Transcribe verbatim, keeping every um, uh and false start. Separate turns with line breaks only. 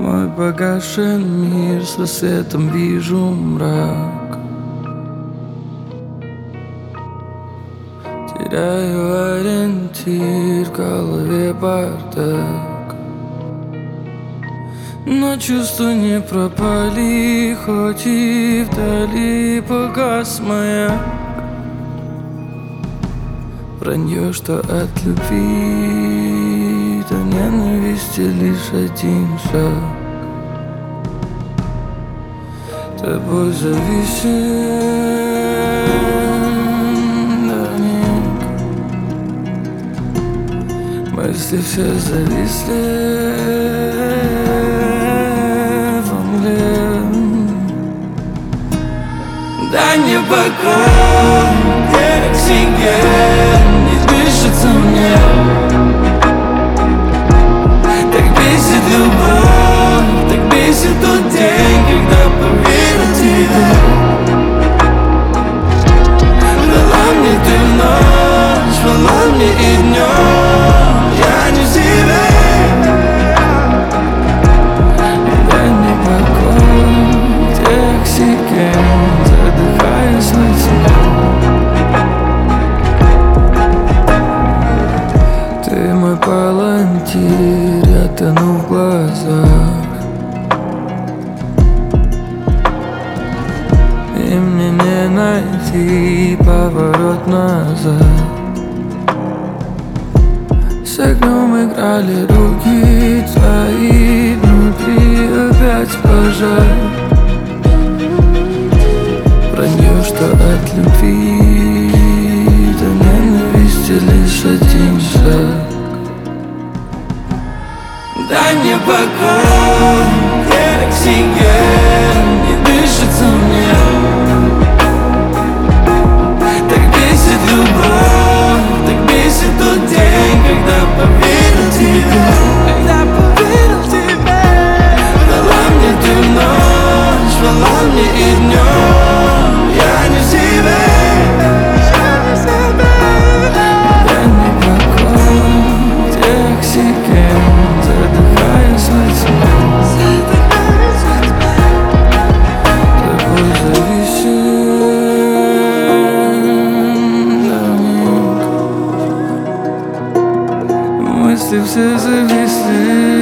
Мой погасший мир, с рассветом вижу мрак. Теряю ориентир, в голове бардак. Но чувства не пропали, хоть и вдали погас маяк. Вранье, что от любви до ненависти лишь один шаг. Тобой зависим до них. Мысли все зависли во мгле. Дай мне покой, где оксиген не дышится мне. Так бесит любовь, так бесит тот день, когда поверил тебе. Врала мне ты в ночь, врала мне и днем. Я не себе. Дай мне покой, где оксиген, задыхаясь во тьме. Ты мой палантир, я тону в глазах. И мне не найти поворот назад. С огнем играли руки твои, внутри опять пожар. Вранье, что от любви до ненависти лишь один шаг. Дай мне покой, где оксиген не дышится мне. Так бесит любовь, так бесит тот день, когда поверил тебе. Когда поверил тебе. Врала мне ты в ночь, врала мне и днем. Я не себе. Дай мне покой, где оксиген, задыхаясь во тьме. Тобой зависим до них. Мысли все зависли